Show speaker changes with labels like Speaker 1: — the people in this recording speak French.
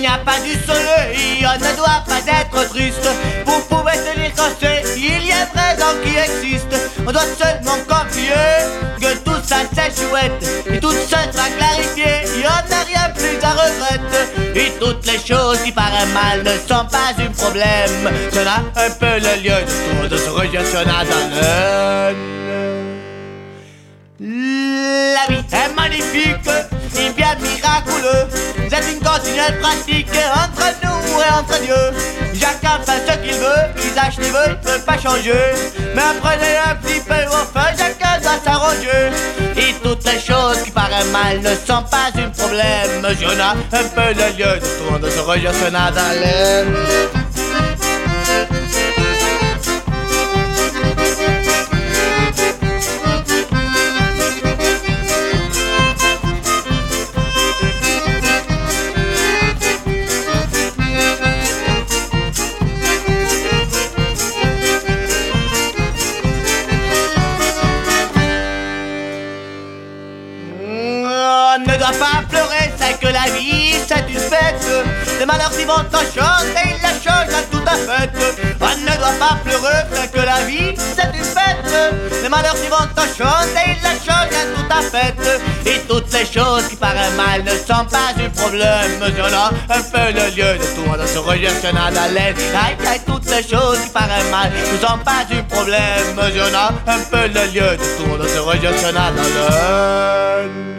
Speaker 1: n'y a pas du soleil, on ne doit pas être triste. Vous pouvez te dire qu'en c'est, il y a vrai dans qui existe. On doit seulement confier que tout ça c'est chouette. Et tout ça sera clarifié, il n'y en a rien plus à regretter. Et toutes les choses qui paraissent mal ne sont pas un problème. C'est là un peu le lieu de tour de ce rejetionnaire dans la vie est magnifique, il bien miraculeux. C'est une continuelle pratique entre nous et entre Dieu. Chacun fait ce qu'il veut, l'usage qu'il veut, il peut pas changer. Mais prenez un petit peu au feu, chacun doit s'arranger. Et toutes les choses qui paraissent mal ne sont pas un problème. J'en ai un peu le lieu de tour de ce rejetionnaire dans l'air. On ne doit pas pleurer, c'est que la vie c'est une fête. Les malheurs qui vont en chanter, la chose à tout à fait. On ne doit pas pleurer, c'est que la vie c'est une fête. Les malheurs qui vont en chanter, la chose à tout à fait. Et toutes les choses qui paraissent mal ne sont pas un problème. J'en ai un peu le lieu de tout dans ce rejetionnaire à l'aide. Aïe, aïe, toutes les choses qui paraissent mal ne sont pas un problème. J'en ai un peu le lieu de tout dans ce rejetionnaire à l'aide.